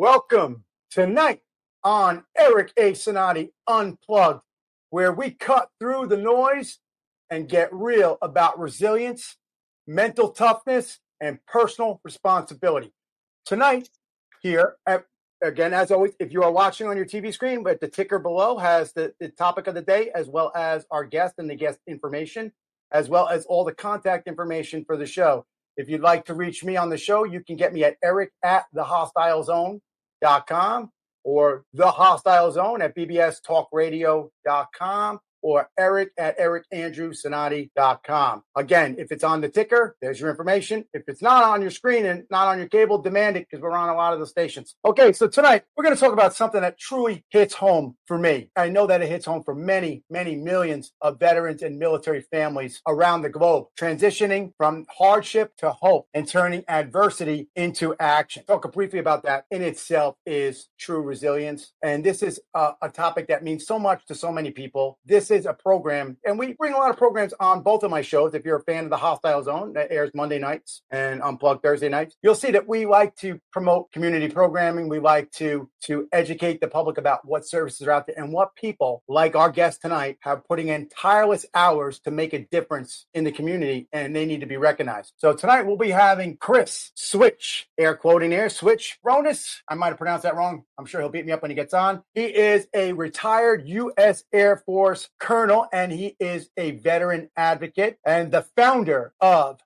Welcome tonight on Eric A. Sonati Unplugged, where we cut through the noise and get real about resilience, mental toughness, and personal responsibility. Tonight, here, again, as always, if you are watching on your TV screen, but the ticker below has the topic of the day, as well as our guest and the guest information, as well as all the contact information for the show. If you'd like to reach me on the show, you can get me at eric@thehostilezone.com or The Hostile Zone at bbstalkradio.com or eric@ericandrewsonati.com. Again, if it's on the ticker, there's your information. If it's not on your screen and not on your cable, demand it because we're on a lot of the stations. Okay, so tonight we're going to talk about something that truly hits home for me. I know that it hits home for many, many millions of veterans and military families around the globe, transitioning from hardship to hope and turning adversity into action. Talk briefly about that in itself is true resilience. And this is a topic that means so much to so many people. This is a program, and we bring a lot of programs on both of my shows. If you're a fan of The Hostile Zone, that airs Monday nights and Unplugged Thursday nights, you'll see that we like to promote community programming. We like to educate the public about what services are out there and what people like our guest tonight have putting in tireless hours to make a difference in the community, and they need to be recognized. So tonight we'll be having Chris Switch, air quoting here, Switch Ronis. I might have pronounced that wrong. I'm sure he'll beat me up when he gets on. He is a retired U.S. Air Force colonel, and he is a veteran advocate and the founder of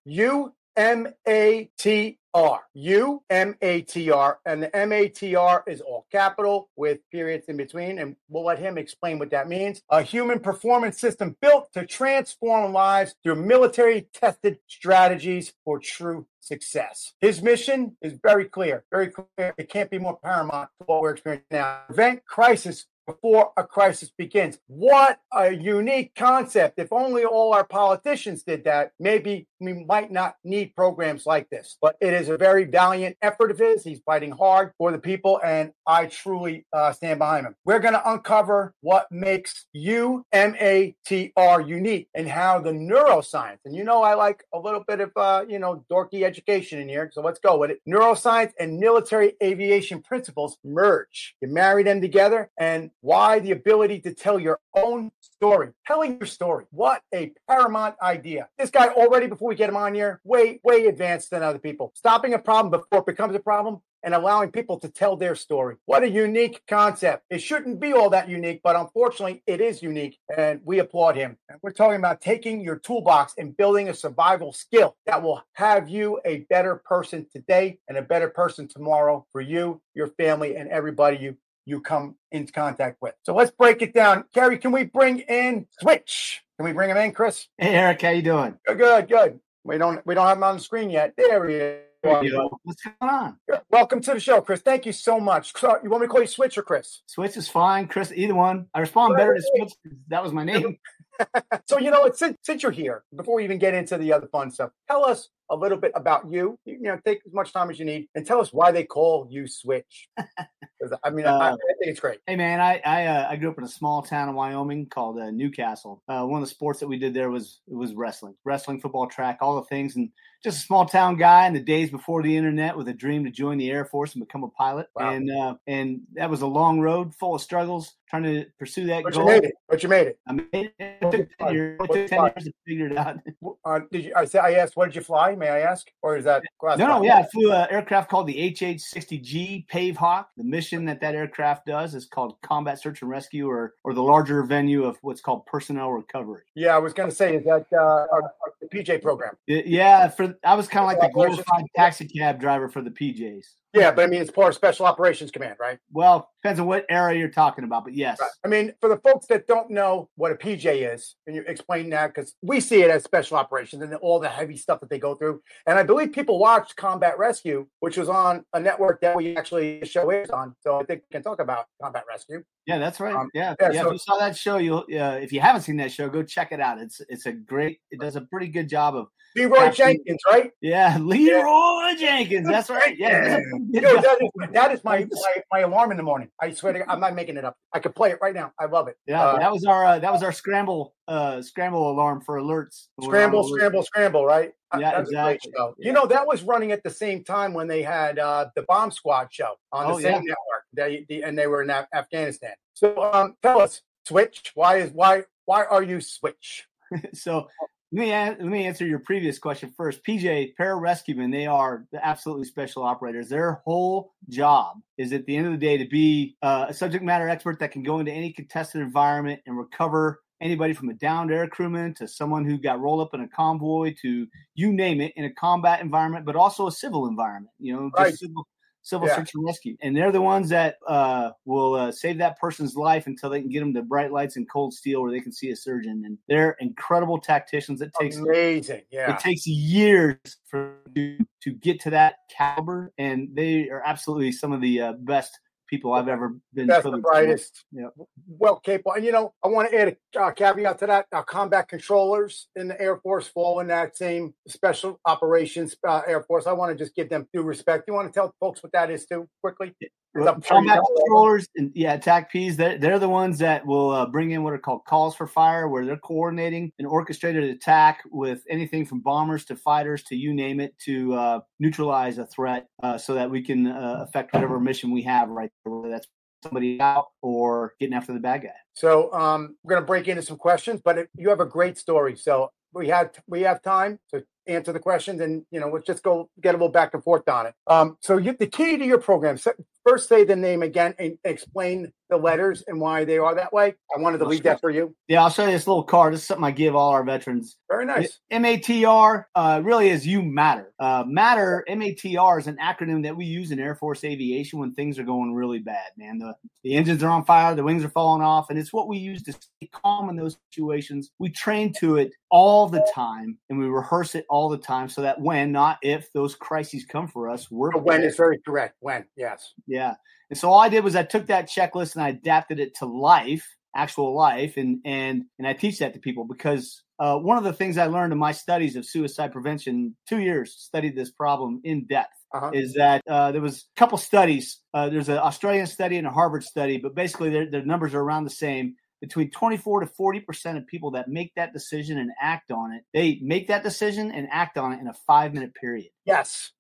UMATR. UMATR, and the MATR is all capital with periods in between, and we'll let him explain what that means. A human performance system built to transform lives through military-tested strategies for true success. His mission is very clear, very clear. It can't be more paramount to what we're experiencing now. Prevent crisis before a crisis begins. What a unique concept. If only all our politicians did that, maybe we might not need programs like this. But it is a very valiant effort of his. He's fighting hard for the people, and I truly stand behind him. We're going to uncover what makes UMATR unique and how the neuroscience, and you know I like a little bit of, dorky education in here, so let's go with it. Neuroscience and military aviation principles merge. You marry them together, and why the ability to tell your own story. Telling your story. What a paramount idea. This guy already, before we get him on here, way advanced than other people. Stopping a problem before it becomes a problem and allowing people to tell their story. What a unique concept. It shouldn't be all that unique, but unfortunately it is unique, and we applaud him. And we're talking about taking your toolbox and building a survival skill that will have you a better person today and a better person tomorrow for you, your family, and everybody you come into contact with. So let's break it down. Carrie, can we bring in Switch? Can we bring him in, Chris? Hey, Eric, how you doing? Good. We don't have him on the screen yet. There he is. What's going on? Welcome to the show, Chris. Thank you so much. So, you want me to call you Switch or Chris? Switch is fine. Chris, either one. I respond better to Switch. That was my name. So, since you're here, before we even get into the other fun stuff, tell us a little bit about you. Take as much time as you need and tell us why they call you Switch. I think it's great. Hey, man, I grew up in a small town in Wyoming called Newcastle. One of the sports that we did there was wrestling, football, track, all the things. And just a small town guy in the days before the internet with a dream to join the Air Force and become a pilot. Wow. And that was a long road full of struggles trying to pursue that goal. But you made it. I made it. It took 10 years to figure it out. I asked, what did you fly? May I ask? Or is that? No. I flew an aircraft called the HH-60G Pave Hawk. The mission that aircraft does is called Combat Search and Rescue, or the larger venue of what's called personnel recovery. Yeah, I was going to say, is that the PJ program? Yeah, I was kind of like the glorified taxi cab driver for the PJs. Yeah, but it's part of Special Operations Command, right? Well, depends on what area you're talking about, but yes. Right. For the folks that don't know what a PJ is, can you explain that? Because we see it as Special Operations and all the heavy stuff that they go through. And I believe people watched Combat Rescue, which was on a network that we actually show is on. So I think we can talk about Combat Rescue. Yeah, that's right. So, if you saw that show, if you haven't seen that show, go check it out. It does a pretty good job of Leroy Jenkins, right? Yeah, Leroy Jenkins. That's right. Yeah, that is my alarm in the morning. I swear to God, I'm not making it up. I could play it right now. I love it. Yeah, that was our scramble alarm for alerts. Scramble, right? Yeah, exactly. Yeah. You know, that was running at the same time when they had the Bomb Squad show on the same network. And they were in Afghanistan. So tell us, Switch. Why are you Switch? So let me answer your previous question first. PJ, pararescuemen, they are absolutely special operators. Their whole job is at the end of the day to be a subject matter expert that can go into any contested environment and recover anybody from a downed air crewman to someone who got rolled up in a convoy to you name it in a combat environment, but also a civil environment, just civil search and rescue. And they're the ones that will save that person's life until they can get them to bright lights and cold steel where they can see a surgeon. And they're incredible tacticians. It takes amazing. Yeah. It takes years for to get to that caliber. And they are absolutely some of the best people I've ever been. That's the brightest. Yeah. Well capable. And, I want to add a caveat to that. Our combat controllers in the Air Force fall in that same special operations Air Force. I want to just give them due respect. You want to tell folks what that is too, quickly? Combat controllers and attack Ps, they're the ones that will bring in what are called calls for fire, where they're coordinating an orchestrated attack with anything from bombers to fighters to you name it to neutralize a threat so that we can affect whatever mission we have right there, whether that's somebody out or getting after the bad guy. So we're going to break into some questions, but you have a great story. So we have time to answer the questions, and let's just go get a little back and forth on it. So the key to your program. First, say the name again and explain the letters and why they are that way. I wanted to leave that for you. Yeah, I'll show you this little card. This is something I give all our veterans. Very nice. MATR really is You Matter. Matter, MATR, is an acronym that we use in Air Force aviation when things are going really bad, man. The engines are on fire, the wings are falling off, and it's what we use to stay calm in those situations. We train to it all the time, and we rehearse it all the time so that when, not if, those crises come for us, we're prepared. When is very correct. When, yes. Yeah. And so all I did was I took that checklist and I adapted it to life, actual life, and I teach that to people because one of the things I learned in my studies of suicide prevention, 2 years studied this problem in depth, is that there was a couple studies. There's an Australian study and a Harvard study, but basically their numbers are around the same. Between 24 to 40% of people that make that decision and act on it, they make that decision and act on it in a 5-minute period. Yes.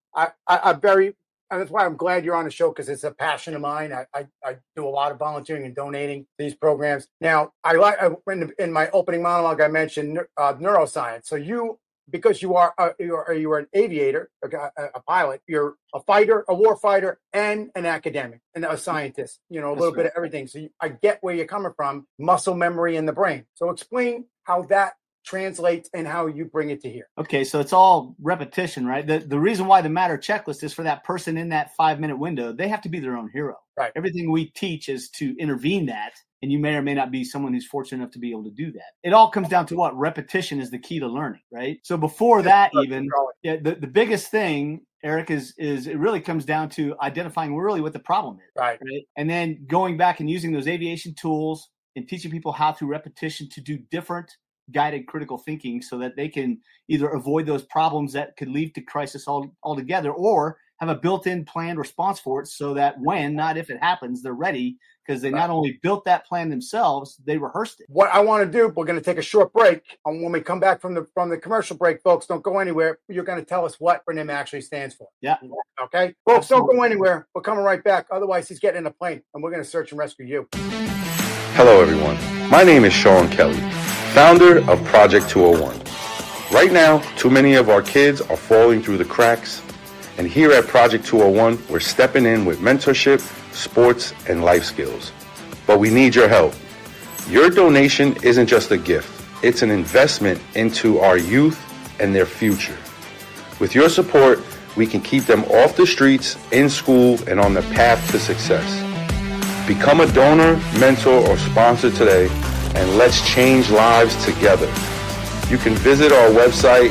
And that's why I'm glad you're on the show, because it's a passion of mine. I do a lot of volunteering and donating to these programs. Now, in my opening monologue, I mentioned neuroscience. So because you are an aviator, a pilot, you're a fighter, a war fighter, and an academic and a scientist. A little bit of everything. So I get where you're coming from. Muscle memory in the brain. So explain how that translates and how you bring it to here. Okay, so it's all repetition, right? The reason why the Matter checklist is for that person in that 5-minute window. They have to be their own hero. Right. Everything we teach is to intervene that, and you may or may not be someone who's fortunate enough to be able to do that. It all comes down to what? Repetition is the key to learning, right? So before that even, the biggest thing, Eric, is it really comes down to identifying really what the problem is. Right. And then going back and using those aviation tools and teaching people how through repetition to do different guided critical thinking so that they can either avoid those problems that could lead to crisis altogether, or have a built-in planned response for it so that when, not if it happens, they're ready, because they not only built that plan themselves, they rehearsed it. What I want to do, we're going to take a short break. And when we come back from the commercial break, folks, don't go anywhere. You're going to tell us what FRNIM actually stands for. Yeah. Okay? Folks, don't go anywhere. We're coming right back. Otherwise, he's getting in a plane, and we're going to search and rescue you. Hello, everyone. My name is Sean Kelly, founder of Project 201. Right now, too many of our kids are falling through the cracks, and here at Project 201, we're stepping in with mentorship, sports, and life skills. But we need your help. Your donation isn't just a gift, it's an investment into our youth and their future. With your support, we can keep them off the streets, in school, and on the path to success. Become a donor, mentor, or sponsor today, and let's change lives together. You can visit our website,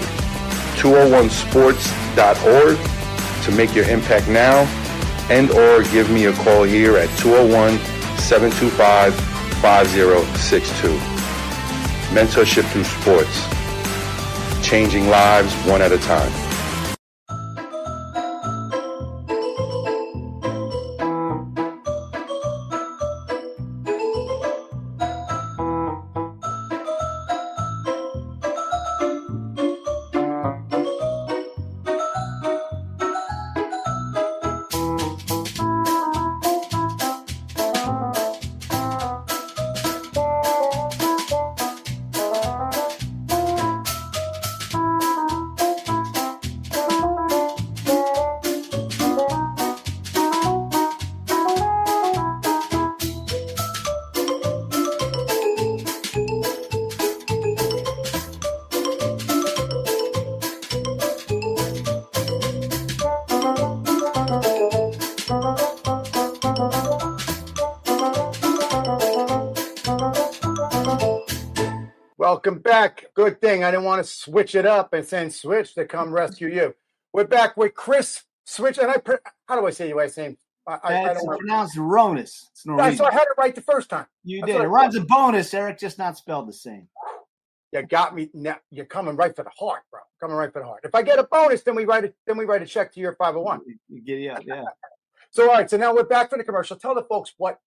201sports.org, to make your impact now, and or give me a call here at 201-725-5062. Mentorship through sports. Changing lives one at a time. Welcome back. Good thing I didn't want to switch it up and send Switch to come rescue you. We're back with Chris Switch, and how do I say your last name? I don't pronounce Ronis. It's Norwegian. So I had it right the first time. You did. It runs a bonus, Eric, just not spelled the same. You got me. Now you're coming right for the heart, bro. Coming right for the heart. If I get a bonus, then we write a check to your 501. You get it, yeah. So all right. So now we're back for the commercial. Tell the folks what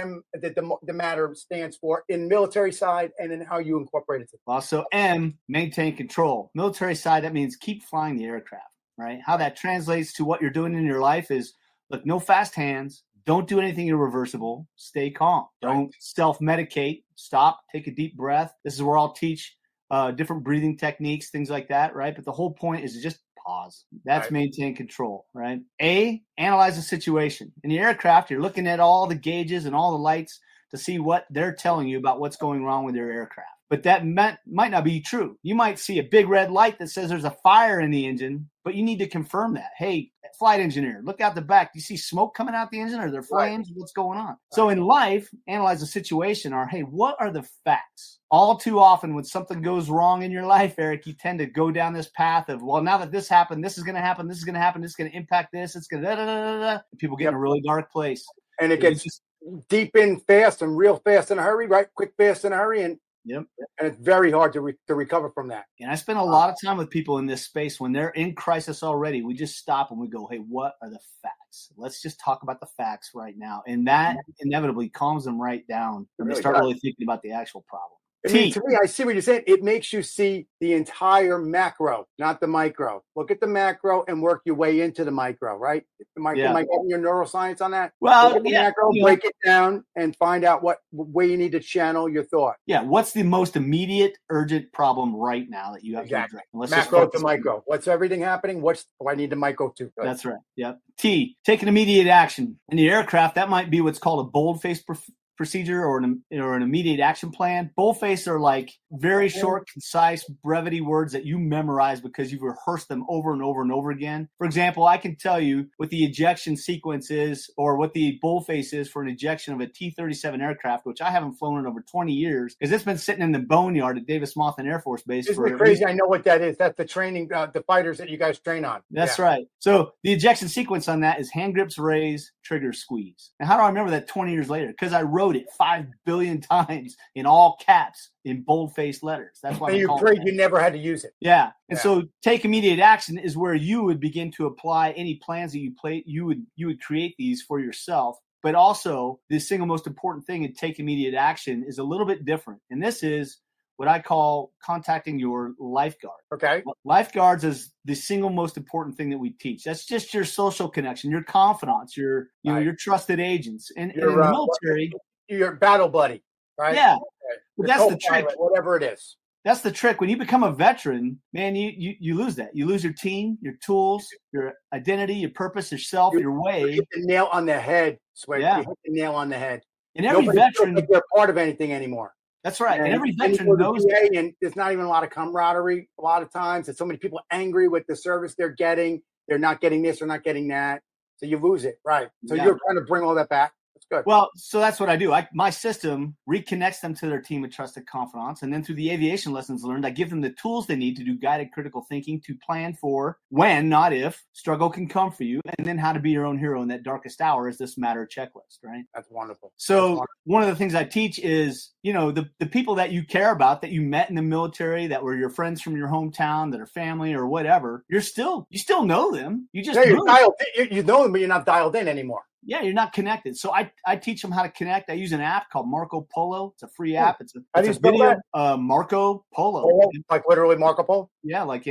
the matter stands for in military side and in how you incorporate it. Well, so M, maintain control. Military side, that means keep flying the aircraft, right? How that translates to what you're doing in your life is, look, no fast hands. Don't do anything irreversible. Stay calm. Don't self-medicate. Stop. Take a deep breath. This is where I'll teach different breathing techniques, things like that, right? But the whole point is to just pause. That's maintain control, right? A, analyze the situation. In the aircraft, you're looking at all the gauges and all the lights to see what they're telling you about what's going wrong with your aircraft. But that might not be true. You might see a big red light that says there's a fire in the engine, but you need to confirm that. Hey, flight engineer, look out the back. Do you see smoke coming out the engine? Are there flames? What's going on? So in life, analyze the situation or, hey, what are the facts? All too often when something goes wrong in your life, Eric, you tend to go down this path of, well, now that this happened, this is going to happen, this is going to happen, this is going to impact this, it's going to People get in a really dark place. And it gets deep in fast and real fast in a hurry, right? Quick, fast in a hurry. And it's very hard to recover from that. And I spend a lot of time with people in this space when they're in crisis already. We just stop and we go, hey, what are the facts? Let's just talk about the facts right now. And that inevitably calms them right down. And they start really thinking about the actual problem. To me, I see what you're saying. It makes you see the entire macro, not the micro. Look at the macro and work your way into the micro, right? Am I getting your neuroscience on that? Well, macro, break it down and find out what way you need to channel your thought. Yeah, what's the most immediate, urgent problem right now that you have to address? Macro to micro. What's everything happening? What I need the micro to? That's right. Yep. T, take an immediate action. In the aircraft, that might be what's called a boldface procedure or an immediate action plan. Boldface are like very short, concise, brevity words that you memorize because you've rehearsed them over and over and over again. For example, I can tell you what the ejection sequence is or what the boldface is for an ejection of a T-37 aircraft, which I haven't flown in over 20 years because it's been sitting in the boneyard at Davis-Monthan Air Force Base. Isn't it crazy? I know what that is. That's the training, the fighters that you guys train on. That's right. So the ejection sequence on that is hand grips raise, trigger squeeze. And how do I remember that 20 years later? Because I wrote it 5 billion times in all caps in boldface letters. That's why. And you prayed you never had to use it. Yeah. And so take immediate action is where you would begin to apply any plans that you would create these for yourself. But also the single most important thing in take immediate action is a little bit different. And this is what I call contacting your lifeguard. Okay. Lifeguards is the single most important thing that we teach. That's just your social connection, your confidants, your trusted agents. And in the military, your battle buddy, right? Yeah. But that's the trick. Whatever it is. That's the trick. When you become a veteran, man, you lose that. You lose your team, your tools, your identity, your purpose, yourself, your way. You hit the nail on the head, Sway. Yeah. You hit the nail on the head. And every veteran, they're part of anything anymore. That's right. And every veteran knows that. And there's not even a lot of camaraderie a lot of times. There's so many people angry with the service they're getting. They're not getting this or not getting that. So you lose it. Right. So you're trying to bring all that back. That's good. Well, so that's what I do. My system reconnects them to their team of trusted confidants. And then through the aviation lessons learned, I give them the tools they need to do guided critical thinking to plan for when, not if, struggle can come for you. And then how to be your own hero in that darkest hour is this matter checklist, right? That's wonderful. So one of the things I teach is, the people that you care about, that you met in the military, that were your friends from your hometown, that are family or whatever, you still know them. You just you're dialed in. You know them, but you're not dialed in anymore. Yeah, you're not connected. So I teach them how to connect. I use an app called Marco Polo. It's a free app. It's a video. Marco Polo. Like literally Marco Polo? Yeah, like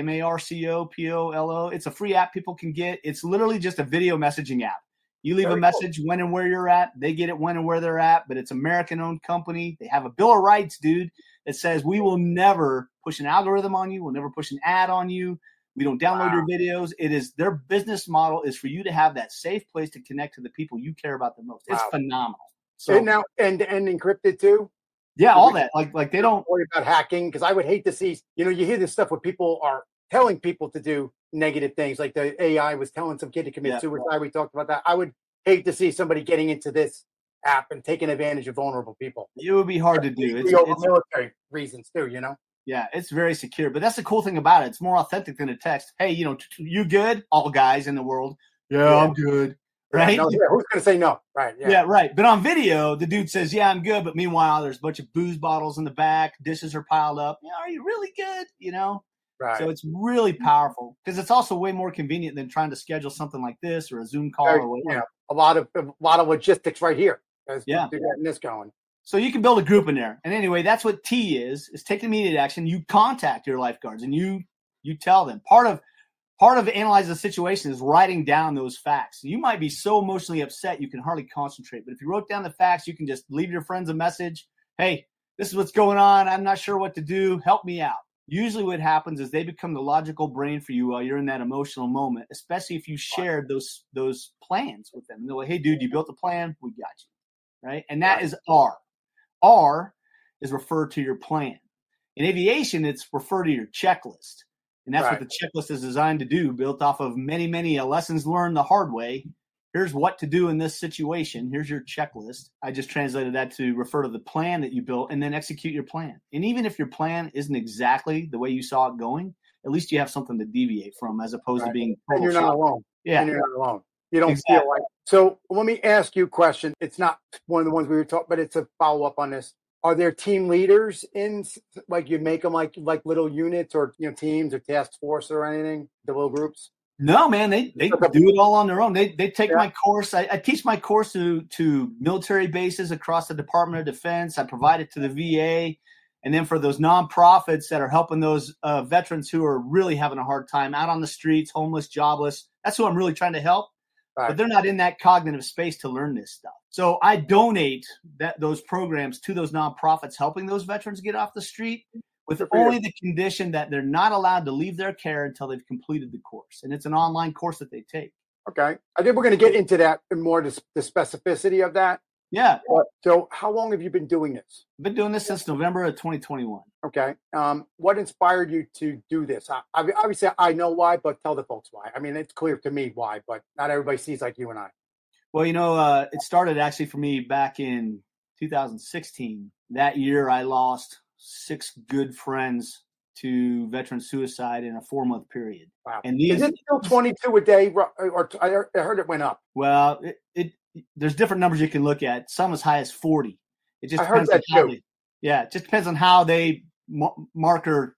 MarcoPolo. It's a free app people can get. It's literally just a video messaging app. You leave a message when and where you're at. They get it when and where they're at. But it's American-owned company. They have a Bill of Rights, dude, that says we will never push an algorithm on you. We'll never push an ad on you. We don't download your videos. It is their business model is for you to have that safe place to connect to the people you care about the most. It's phenomenal. So now end encrypted too. Yeah, all that. Like they don't worry about hacking because I would hate to see. You hear this stuff where people are telling people to do negative things, like the AI was telling some kid to commit suicide. We talked about that. I would hate to see somebody getting into this app and taking advantage of vulnerable people. It would be hard to do. It's military reasons too, you know? Yeah, it's very secure. But that's the cool thing about it. It's more authentic than a text. Hey, you good? All guys in the world. Yeah. I'm good. Right? No, who's going to say no? Right. Yeah, right. But on video, the dude says, yeah, I'm good. But meanwhile, there's a bunch of booze bottles in the back. Dishes are piled up. Are you really good? Right. So it's really powerful because it's also way more convenient than trying to schedule something like this or a Zoom call or whatever. Yeah, a lot of logistics right here. Yeah. Getting this going. So you can build a group in there. And anyway, that's what T is take immediate action. You contact your lifeguards and you tell them. Part of analyzing the situation is writing down those facts. You might be so emotionally upset you can hardly concentrate. But if you wrote down the facts, you can just leave your friends a message. Hey, this is what's going on. I'm not sure what to do. Help me out. Usually what happens is they become the logical brain for you while you're in that emotional moment, especially if you shared those plans with them. And they're like, hey, dude, you built a plan. We got you. Right. And that is R. R is refer to your plan. In aviation, it's refer to your checklist. And that's what the checklist is designed to do, built off of many, many lessons learned the hard way. Here's what to do in this situation. Here's your checklist. I just translated that to refer to the plan that you built and then execute your plan. And even if your plan isn't exactly the way you saw it going, at least you have something to deviate from as opposed to being. And you're not alone. Yeah. And you're not alone. You don't feel like. So let me ask you a question. It's not one of the ones we were talking, but it's a follow up on this. Are there team leaders in, like you make them like little units or teams or task force or anything, the little groups? No, man, they do it all on their own. They take my course. I teach my course to military bases across the Department of Defense. I provide it to the VA. And then for those nonprofits that are helping those veterans who are really having a hard time out on the streets, homeless, jobless, that's who I'm really trying to help. Right. But they're not in that cognitive space to learn this stuff. So I donate those programs to those nonprofits helping those veterans get off the street with only the condition that they're not allowed to leave their care until they've completed the course. And it's an online course that they take. Okay. I think we're going to get into that and more the specificity of that. Yeah. So how long have you been doing this? I've been doing this since November of 2021. Okay. What inspired you to do this? Obviously, I know why, but tell the folks why. I mean, it's clear to me why, but not everybody sees like you and I. Well, it started actually for me back in 2016. That year, I lost 6 good friends to veteran suicide in a 4-month period. Wow. And is it still 22 a day? Or I heard it went up. Well, there's different numbers you can look at. Some as high as 40. It just depends on how it just depends on how they mark or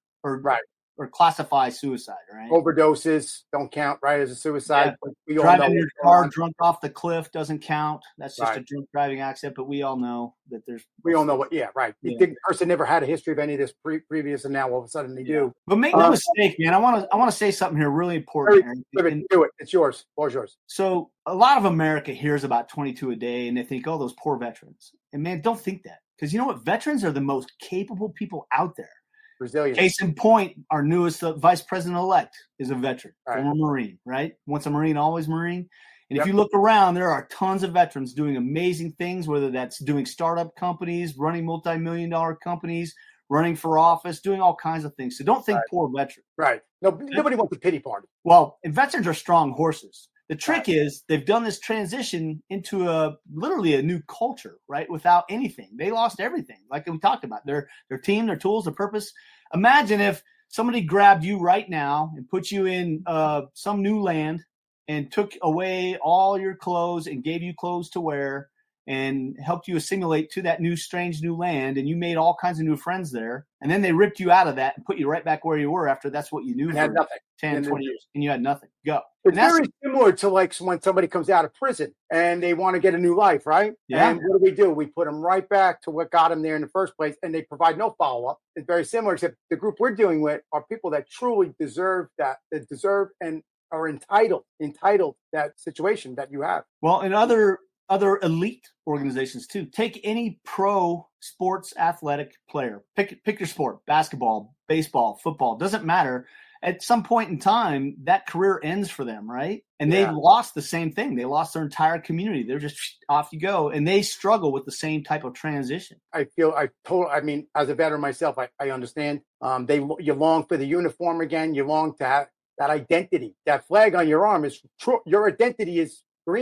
classify suicide, right? Overdoses don't count, right, as a suicide. Yeah. Driving your car drunk off the cliff doesn't count. That's just a drunk driving accident, but we all know that we all know what, right. You think the person never had a history of any of this previous, and now all of a sudden they do. But make no mistake, man, I want to say something here really important. Do it. It's yours. Floor's yours. So a lot of America hears about 22 a day, and they think, oh, those poor veterans. And, man, don't think that. Because you know what? Veterans are the most capable people out there. Resilient. Case in point, our newest vice president-elect is a veteran, former Marine, right? Once a Marine, always Marine. And if you look around, there are tons of veterans doing amazing things, whether that's doing startup companies, running multi-million-dollar companies, running for office, doing all kinds of things. So don't think poor veterans. Right. Nobody wants a pity party. Well, and veterans are strong horses. The trick is they've done this transition into literally a new culture, right? Without anything. They lost everything, like we talked about. Their team, their tools, their purpose. Imagine if somebody grabbed you right now and put you in some new land and took away all your clothes and gave you clothes to wear and helped you assimilate to that strange new land, and you made all kinds of new friends there. And then they ripped you out of that and put you right back where you were after that's what you knew for 10, 20 years. And you had nothing. Go. It's very similar to like when somebody comes out of prison and they want to get a new life, right? Yeah. And what do? We put them right back to what got them there in the first place, and they provide no follow-up. It's very similar, except the group we're dealing with are people that truly deserve that deserve and are entitled that situation that you have. Well, in other elite organizations too. Take any pro sports athletic player. Pick your sport, basketball, baseball, football, doesn't matter. At some point in time, that career ends for them, right? And they lost the same thing. They lost their entire community. They're just off you go. And they struggle with the same type of transition. I mean, as a veteran myself, I understand. You long for the uniform again. You long to have that identity. That flag on your arm is true. Your identity is green.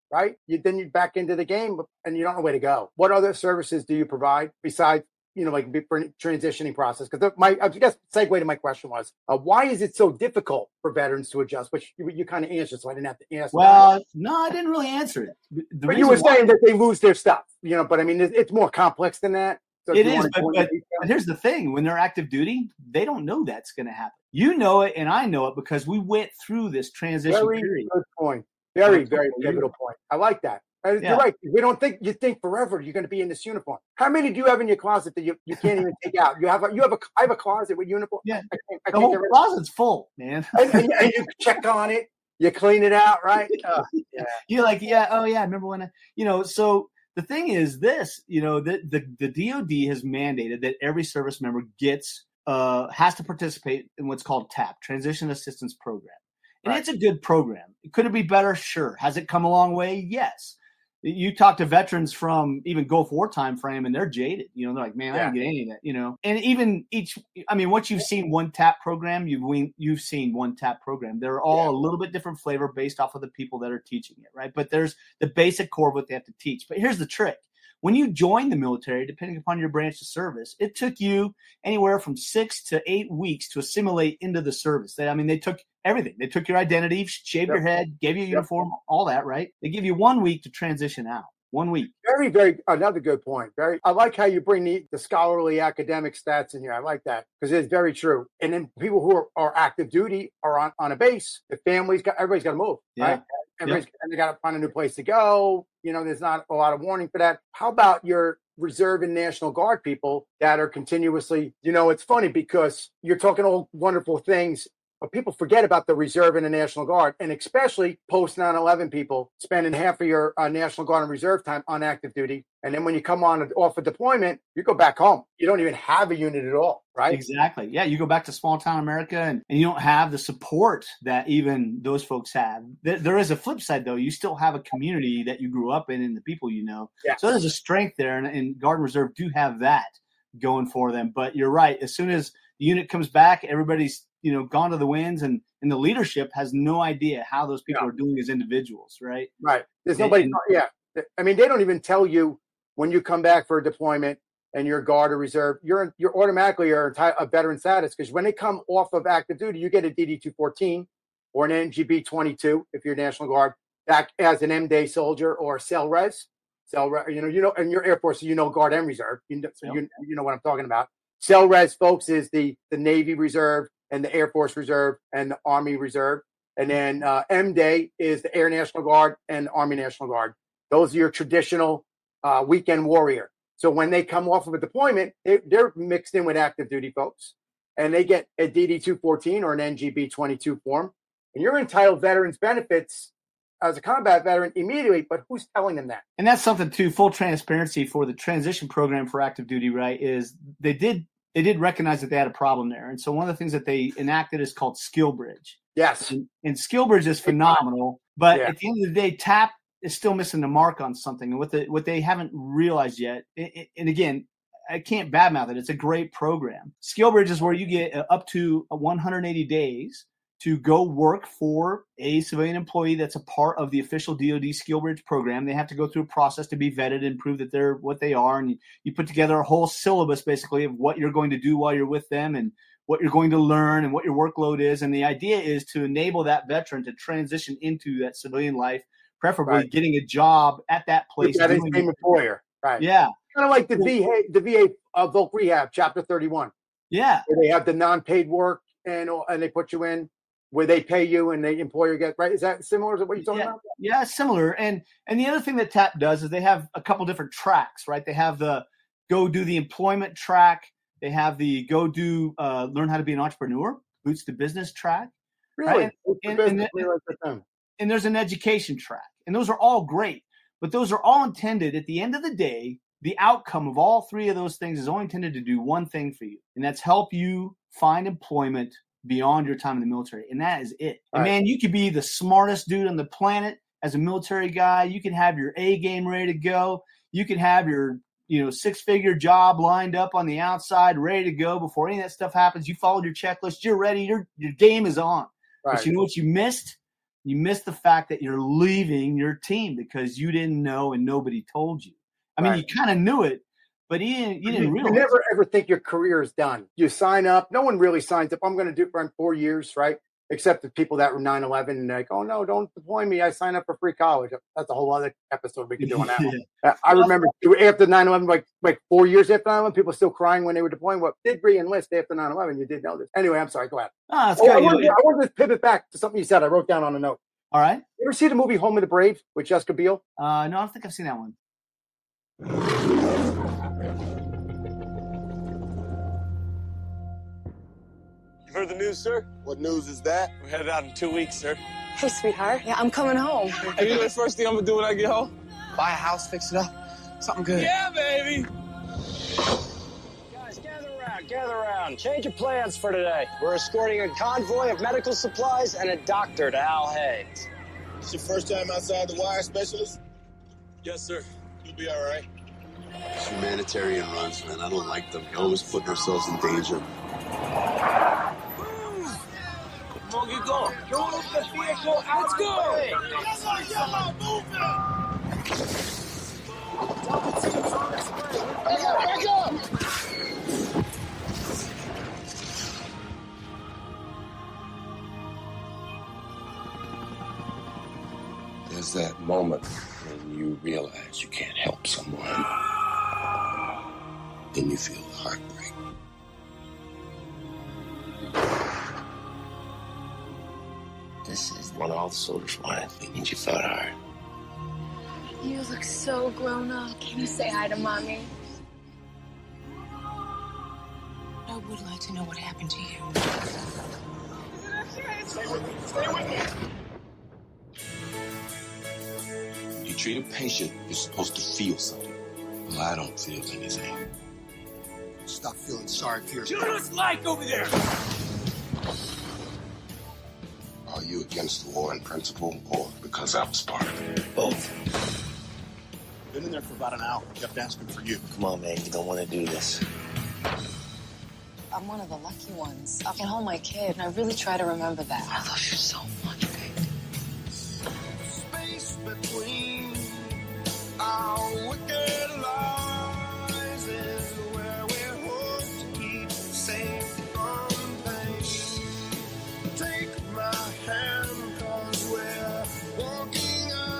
right? Then you're back into the game and you don't know where to go. What other services do you provide besides, like for transitioning process? Because I guess segue to my question was, why is it so difficult for veterans to adjust? Which you kind of answered, so I didn't have to answer. Well, no, I didn't really answer it. But you were saying that they lose their stuff, but I mean, it's more complex than that. So it is, but here's the thing. When they're active duty, they don't know that's going to happen. You know it, and I know it because we went through this transition period. Good point. Very, very pivotal point. I like that. You're right. We don't think you think forever you're going to be in this uniform. How many do you have in your closet that you can't even take out? I have a closet with uniform. Yeah, the whole closet's full, man. and you check on it, you clean it out, right? Yeah. You're like, I remember when So the thing is this, the DoD has mandated that every service member has to participate in what's called TAP, Transition Assistance Program. And It's a good program. Could it be better? Sure. Has it come a long way? Yes. You talk to veterans from even Gulf War time frame and they're jaded. They're like, man, I didn't get any of that, And even once you've seen one TAP program, you've seen one TAP program. They're all a little bit different flavor based off of the people that are teaching it, right? But there's the basic core of what they have to teach. But here's the trick. When you join the military, depending upon your branch of service, it took you anywhere from 6 to 8 weeks to assimilate into the service. They took everything. They took your identity, shaved your head, gave you a uniform, all that, right? They give you 1 week to transition out. 1 week. Very, very, another good point. I like how you bring the scholarly academic stats in here. I like that because it's very true. And then people who are active duty are on a base. The everybody's got to move, right? And they got to find a new place to go. There's not a lot of warning for that. How about your Reserve and National Guard people that are continuously, it's funny because you're talking all wonderful things, but people forget about the Reserve and the National Guard, and especially post 9/11 people spending half of your National Guard and Reserve time on active duty. And then when you come off a deployment, you go back home. You don't even have a unit at all, right? Exactly. Yeah, you go back to small town America and you don't have the support that even those folks have. There is a flip side, though. You still have a community that you grew up in and the people you know. Yeah. So there's a strength there, and Guard and Reserve do have that going for them. But you're right. As soon as the unit comes back, everybody's gone to the winds, and the leadership has no idea how those people are doing as individuals, right? Right. There's nobody. They don't even tell you when you come back for a deployment and you're Guard or Reserve, you're automatically a veteran status, because when they come off of active duty, you get a DD-214 or an NGB 22 if you're National Guard, back as an M-Day soldier or CELRES. And your Air Force, Guard and Reserve. You know what I'm talking about. CELRES, folks, is the Navy Reserve and the Air Force Reserve and the Army Reserve. And then M-Day is the Air National Guard and Army National Guard. Those are your traditional weekend warrior. So when they come off of a deployment, they're mixed in with active duty folks, and they get a DD-214 or an NGB 22 form. And you're entitled veterans benefits as a combat veteran immediately, but who's telling them that? And that's something, too, full transparency for the transition program for active duty, right, is they did recognize that they had a problem there. And so one of the things that they enacted is called SkillBridge. Yes. And SkillBridge is phenomenal. But at the end of the day, TAP is still missing the mark on something. And what they haven't realized yet, and again, I can't badmouth it. It's a great program. SkillBridge is where you get up to 180 days to go work for a civilian employee that's a part of the official DoD SkillBridge program. They have to go through a process to be vetted and prove that they're what they are. And you put together a whole syllabus, basically, of what you're going to do while you're with them and what you're going to learn and what your workload is. And the idea is to enable that veteran to transition into that civilian life, preferably getting a job at that place. That is same employer. Right. Yeah. Kind of like the VA Voc Rehab, Chapter 31. Yeah. Where they have the non-paid work and they put you in where they pay you and the employer gets, right? Is that similar to what you're talking about? Yeah, similar. And the other thing that TAP does is they have a couple different tracks, right? They have the go do the employment track. They have the go do learn how to be an entrepreneur, boots to business track. Really? Right? And there's an education track. And those are all great. But those are all intended, at the end of the day, the outcome of all three of those things is only intended to do one thing for you. And that's help you find employment beyond your time in the military. And that is it. And man, you could be the smartest dude on the planet as a military guy. You can have your A game ready to go. You can have your, 6-figure job lined up on the outside, ready to go before any of that stuff happens. You followed your checklist. You're ready. Your game is on. Right. But you know what you missed? You miss the fact that you're leaving your team because you didn't know and nobody told you. I mean, you kind of knew it, but you didn't realize. You never ever think your career is done. You sign up. No one really signs up. I'm going to do it for 4 years, right? Except the people that were 9/11 and like, oh no, don't deploy me. I signed up for free college. That's a whole other episode we could do on that one. I remember after 9/11, like 4 years after 9/11, people were still crying when they were deploying. What did re-enlist after 9/11? You did know this. Anyway, I'm sorry. Go ahead. I wanted to pivot back to something you said. I wrote down on a note. All right. You ever see the movie Home of the Brave with Jessica Biel? No, I don't think I've seen that one. You heard the news, sir? What news is that? We're headed out in 2 weeks, sir. Hey, sweetheart. Yeah, I'm coming home. Hey, you know the first thing I'm gonna do when I get home? Buy a house, fix it up. Something good. Yeah, baby! Guys, gather around. Change your plans for today. We're escorting a convoy of medical supplies and a doctor to Al Hayes. It's your first time outside the wire, specialist? Yes, sir. You'll be all right. It's humanitarian runs, man. I don't like them. We're always putting ourselves in danger. Come on, get going. Go on the vehicle. Let's go! Back up! There's that moment when you realize you can't help someone. Then you feel the heartbreak. This is when all the soldiers wanted. They need you felt hard. You look so grown up. Can you say hi to Mommy? I would like to know what happened to you. Stay with me. Stay with me. You treat a patient, you're supposed to feel something. Well, I don't feel anything. Stop feeling sorry for yourself. Shoot us like over there! Are you against the war in principle or because I was part of it? Both. Been in there for about an hour. Kept asking for you. Come on, man. You don't want to do this. I'm one of the lucky ones. I can hold my kid, and I really try to remember that. I love you so much, babe. Space between our wicked lies is where we're hoped to keep safe from pain. Take my hand, 'cause we're walking out.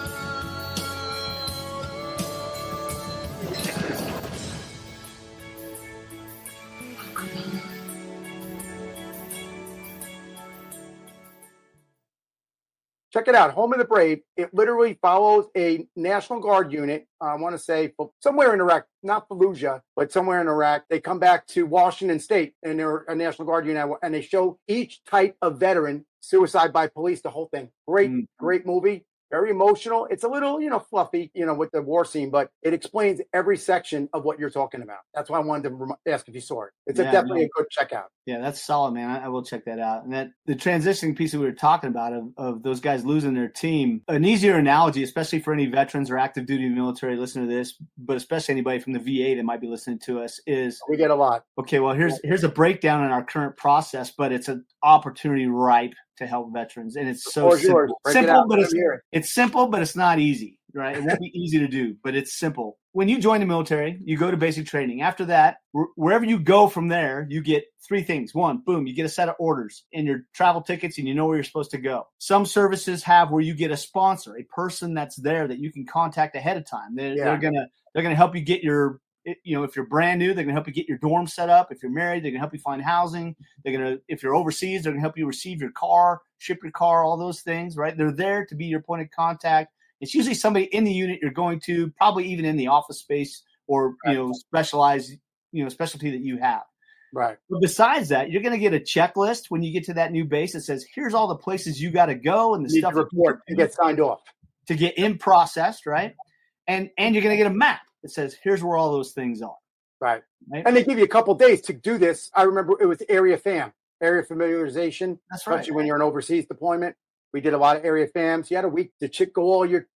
Check it out, Home of the Brave. It literally follows a National Guard unit, I want to say somewhere in Iraq, not Fallujah, but somewhere in Iraq. They come back to Washington State, and they're a National Guard unit, and they show each type of veteran, suicide by police, the whole thing. Great movie. Very emotional. It's a little, fluffy, with the war scene, but it explains every section of what you're talking about. That's why I wanted to ask if you saw it. It's definitely a good checkout. Yeah, that's solid, man. I will check that out. And that the transitioning piece that we were talking about of those guys losing their team, an easier analogy, especially for any veterans or active duty military listening to this, but especially anybody from the VA that might be listening to us, is we get a lot. Okay, well, here's a breakdown in our current process, but it's an opportunity ripe to help veterans, and it's so simple. It's simple, but it's not easy, right? It won't be easy to do, but it's simple. When you join the military, you go to basic training. After that, wherever you go from there, you get three things. One, boom, you get a set of orders and your travel tickets, and you know where you're supposed to go. Some services have where you get a sponsor, a person that's there that you can contact ahead of time. They're gonna help you get your. If you're brand new, they're going to help you get your dorm set up. If you're married, they're going to help you find housing. If you're overseas, they're going to help you receive your car, ship your car, all those things, right? They're there to be your point of contact. It's usually somebody in the unit you're going to, probably even in the office space or, specialized, specialty that you have. Right. But besides that, you're going to get a checklist when you get to that new base that says, here's all the places you got to go and the stuff to report to get signed off. To get in processed, right? And you're going to get a map. It says, here's where all those things are. Right. And they give you a couple of days to do this. I remember it was area familiarization. That's right. Especially when you're in overseas deployment. We did a lot of area FAMs. You had a week to go all your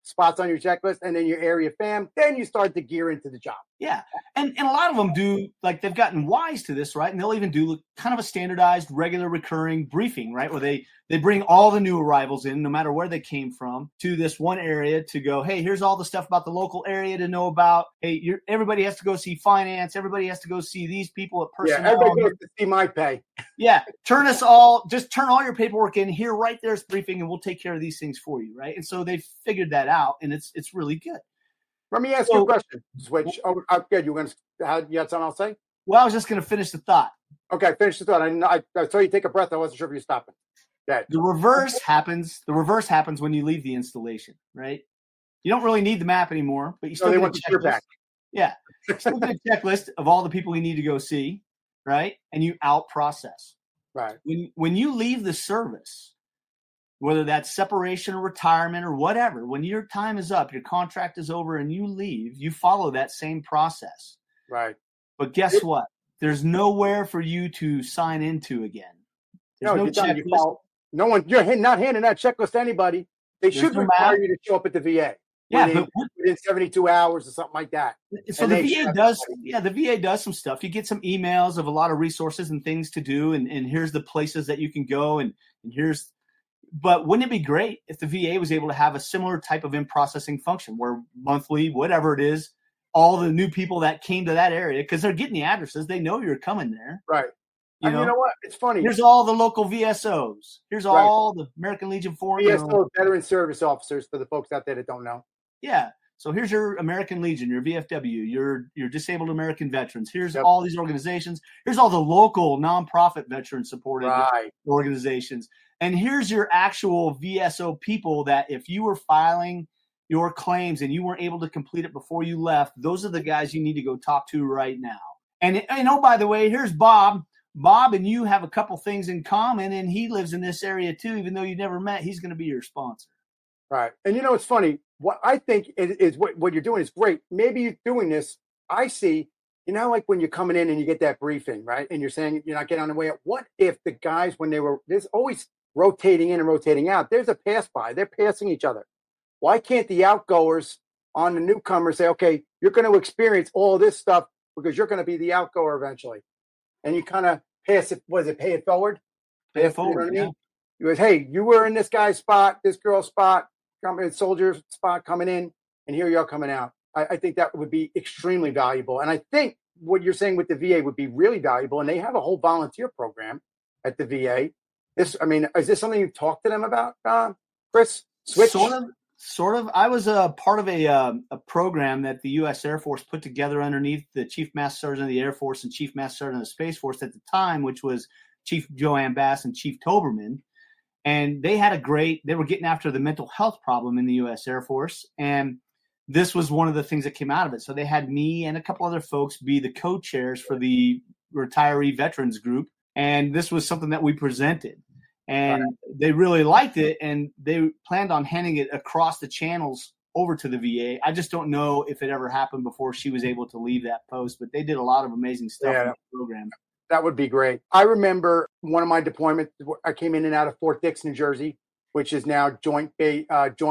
spots on your checklist, and then your area fam. Then you start to gear into the job. Yeah. And a lot of them do, like, they've gotten wise to this, right? And they'll even do kind of a standardized, regular, recurring briefing, right? Where they bring all the new arrivals in, no matter where they came from, to this one area to go, hey, here's all the stuff about the local area to know about. Hey, everybody has to go see finance. Everybody has to go see these people at personnel. Yeah, everybody goes to see my pay. Yeah. Turn all your paperwork in here, right there's briefing, and we'll take care of these things for you, right? And so they've figured that out, and it's really good. Let me ask you a question. Switch. Oh, good. You had something else to say? Well, I was just going to finish the thought. Okay, finish the thought. I saw you take a breath. I wasn't sure if you were stopping. The reverse happens. The reverse happens when you leave the installation, right? You don't really need the map anymore, but you still get a checklist. Back. Yeah, you still get a checklist of all the people you need to go see, right? And you out process. Right. When you leave the service, whether that's separation or retirement or whatever, when your time is up, your contract is over, and you leave, you follow that same process. Right. But guess what? There's nowhere for you to sign into again. There's no checklist. No one. You're not handing that checklist to anybody. They should require you to show up at the VA. Yeah, within 72 hours or something like that. So the VA does. Yeah, the VA does some stuff. You get some emails of a lot of resources and things to do, and here's the places that you can go, and here's. But wouldn't it be great if the VA was able to have a similar type of in-processing function where monthly, whatever it is, all the new people that came to that area, because they're getting the addresses, they know you're coming there. Right. You know what? It's funny. Here's all the local VSOs. Here's all the American Legion Foreign. VSO, Veteran Service Officers, for the folks out there that don't know. Yeah. So here's your American Legion, your VFW, your Disabled American Veterans. Here's all these organizations. Here's all the local nonprofit veteran-supported organizations. And here's your actual VSO people that if you were filing your claims and you weren't able to complete it before you left, those are the guys you need to go talk to right now. And by the way, here's Bob. Bob and you have a couple things in common, and he lives in this area too, even though you never met. He's going to be your sponsor. Right. And it's funny. What I think is what you're doing is great. Maybe you're doing this. I see, like when you're coming in and you get that briefing, right? And you're saying you're not getting on the way up. What if the guys, there's always rotating in and rotating out. There's a pass by. They're passing each other. Why can't the outgoers on the newcomer say, okay, you're going to experience all this stuff because you're going to be the outgoer eventually. And you kind of pass it. Was it pay it forward? Pay it forward. You know what I mean? You goes, hey, you were in this guy's spot, this girl's spot, soldier spot coming in, and here you are coming out. I think that would be extremely valuable. And I think what you're saying with the VA would be really valuable. And they have a whole volunteer program at the VA. Is this something you've talked to them about, Chris? Switch? Sort of. I was a part of a program that the U.S. Air Force put together underneath the Chief Master Sergeant of the Air Force and Chief Master Sergeant of the Space Force at the time, which was Chief Joanne Bass and Chief Toberman. And they were getting after the mental health problem in the U.S. Air Force. And this was one of the things that came out of it. So they had me and a couple other folks be the co-chairs for the retiree veterans group. And this was something that we presented. And they really liked it, and they planned on handing it across the channels over to the VA. I just don't know if it ever happened before she was able to leave that post, but they did a lot of amazing stuff in the program. That would be great. I remember one of my deployments, I came in and out of Fort Dix, New Jersey, which is now Joint Base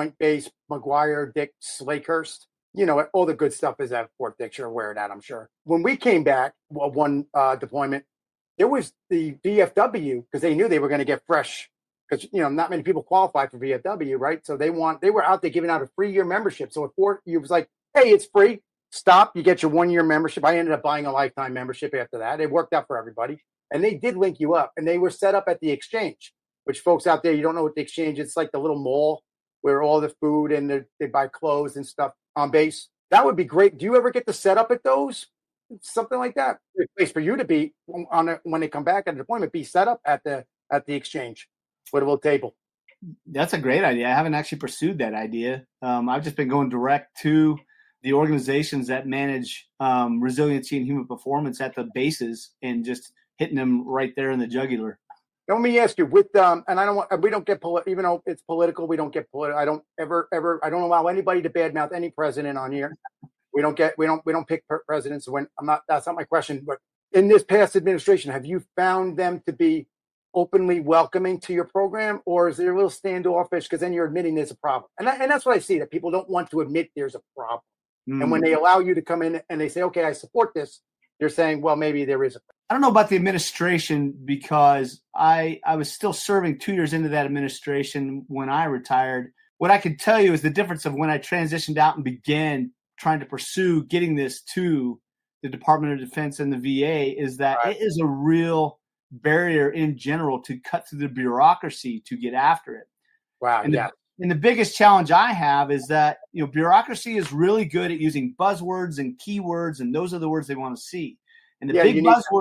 McGuire, Dix, Lakehurst. All the good stuff is at Fort Dix. You're aware of that, I'm sure. When we came back, one deployment, there was the VFW, because they knew they were going to get fresh, because not many people qualify for VFW, right? So they were out there giving out a 3-year membership. So it was like, hey, it's free. Stop. You get your 1-year membership. I ended up buying a lifetime membership after that. It worked out for everybody, and they did link you up. And they were set up at the Exchange, which folks out there, you don't know what the Exchange is. It's like the little mall where all the food and they buy clothes and stuff on base. That would be great. Do you ever get to set up at those? Something like that. A place for you to be when they come back at a deployment, be set up at the Exchange with a little table. That's a great idea. I haven't actually pursued that idea. I've just been going direct to the organizations that manage resiliency and human performance at the bases and just hitting them right there in the jugular. Let me ask you and we don't get even though it's political, we don't get political. I don't allow anybody to badmouth any president on here. We don't pick presidents. That's not my question. But in this past administration, have you found them to be openly welcoming to your program, or is it a little standoffish because then you're admitting there's a problem? And that's what I see, that people don't want to admit there's a problem. And when they allow you to come in and they say, okay, I support this, you're saying, well, maybe there is a problem. I don't know about the administration because I was still serving 2 years into that administration when I retired. What I can tell you is the difference of when I transitioned out and began trying to pursue getting this to the Department of Defense and the VA is that it is a real barrier in general to cut through the bureaucracy to get after it. Wow. And the biggest challenge I have is that, bureaucracy is really good at using buzzwords and keywords, and those are the words they want to see. And the big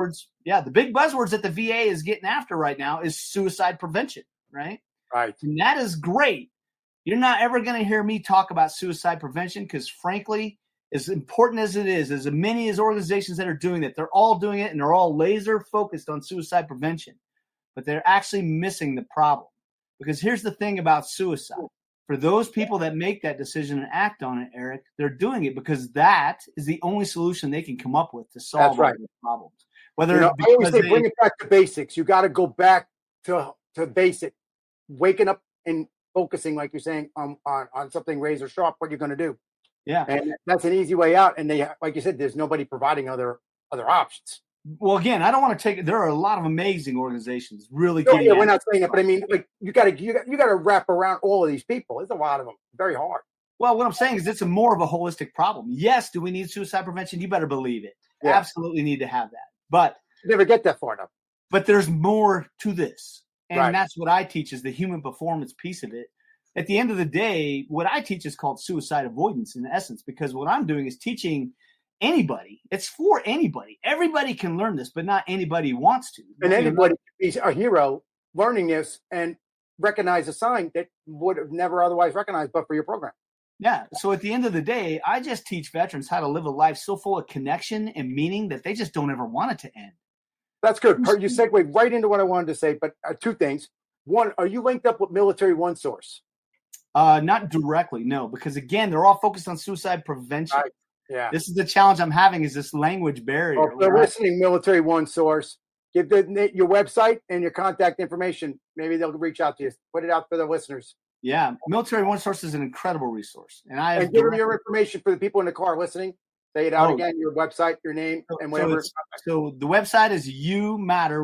buzzwords that the VA is getting after right now is suicide prevention, right? Right. And that is great. You're not ever going to hear me talk about suicide prevention because, frankly, as important as it is, as many as organizations that are doing it, they're all doing it and they're all laser focused on suicide prevention. But they're actually missing the problem. Because here's the thing about suicide. For those people that make that decision and act on it, Eric, they're doing it because that is the only solution they can come up with to solve all the problems. Whether I always say bring it back to basics. You got to go back to basic, waking up and focusing, like you're saying, on something razor sharp, what you're going to do. Yeah. And that's an easy way out. And they, like you said, there's nobody providing other options. Well, again, I don't want to take it. There are a lot of amazing organizations really getting we're not saying that, but I mean, like you got to wrap around all of these people. There's a lot of them. Very hard. Well, what I'm saying is it's more of a holistic problem. Yes, do we need suicide prevention? You better believe it. Yeah. Absolutely need to have that. But you never get that far enough. But there's more to this. And that's what I teach is the human performance piece of it. At the end of the day, what I teach is called suicide avoidance in essence, because what I'm doing is teaching anybody. It's for anybody. Everybody can learn this, but not anybody wants to. And anybody can be a hero learning this and recognize a sign that would have never otherwise recognized but for your program. Yeah. So at the end of the day, I just teach veterans how to live a life so full of connection and meaning that they just don't ever want it to end. That's good. You segued right into what I wanted to say, but two things. One, are you linked up with Military One Source? Not directly, no, because again, they're all focused on suicide prevention. Right. Yeah. This is the challenge I'm having is this language barrier. Well, if they're listening, Military One Source, give your website and your contact information. Maybe they'll reach out to you. Put it out for the listeners. Yeah. Military One Source is an incredible resource. And give them your information for the people in the car listening. Say it out again, your website, your name, and whatever. So the website is youmatter,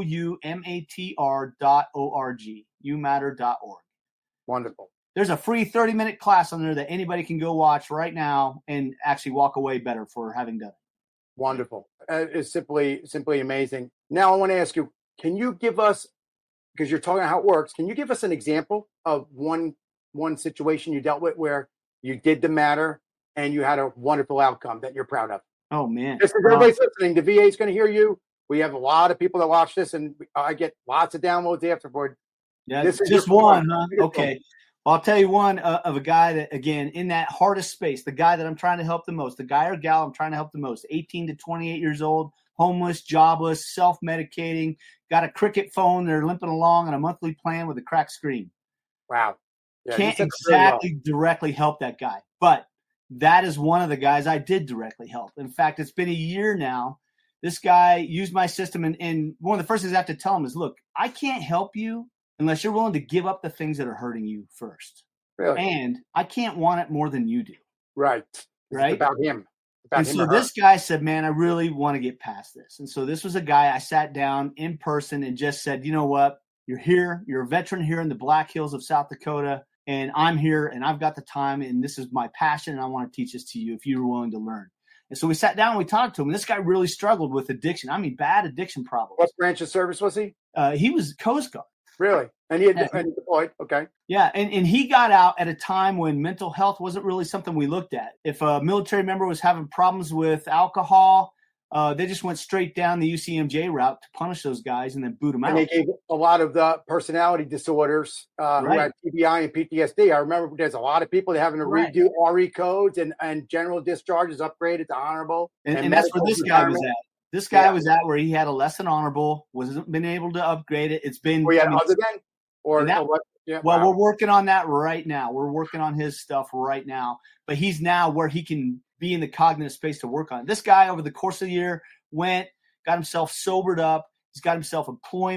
youmatter.org, youmatter.org. Wonderful. There's a free 30-minute class on there that anybody can go watch right now and actually walk away better for having done it. Wonderful. It's simply amazing. Now I want to ask you, can you give us, because you're talking about how it works, can you give us an example of one situation you dealt with where you did the matter and you had a wonderful outcome that you're proud of? Oh, man. Just everybody's listening. The VA is going to hear you. We have a lot of people that watch this, and I get lots of downloads afterward. Yeah, this is just one, huh? Okay. Well, I'll tell you one of a guy that, again, in that hardest space, the guy that I'm trying to help the most, the guy or gal I'm trying to help the most, 18 to 28 years old, homeless, jobless, self-medicating, got a cricket phone. They're limping along on a monthly plan with a cracked screen. Wow. Yeah, can't exactly directly help that guy, but that is one of the guys I did directly help. In fact, it's been a year now. This guy used my system, and one of the first things I have to tell him is, look, I can't help you unless you're willing to give up the things that are hurting you first. Really? And I can't want it more than you do. Right. Right? It's about him. So this guy said, man, I really want to get past this. And so this was a guy I sat down in person and just said, you know what? You're here. You're a veteran here in the Black Hills of South Dakota. And I'm here and I've got the time and this is my passion. And I want to teach this to you if you're willing to learn. And so we sat down and we talked to him. And this guy really struggled with addiction. I mean, bad addiction problems. What branch of service was he? He was Coast Guard. Really? And he had deployed. Okay. Yeah. And he got out at a time when mental health wasn't really something we looked at. If a military member was having problems with alcohol, they just went straight down the UCMJ route to punish those guys and then boot them out. And they gave a lot of the personality disorders who had TBI and PTSD. I remember there's a lot of people that having to redo RE codes and general discharges upgraded to honorable. And that's where this guy was at. This guy was at where he had a less than honorable, wasn't been able to upgrade it. It's been other than or what? Yeah, well, we're working on that right now. We're working on his stuff right now. But he's now where he can be in the cognitive space to work on it. This guy over the course of the year got himself sobered up. He's got himself employment.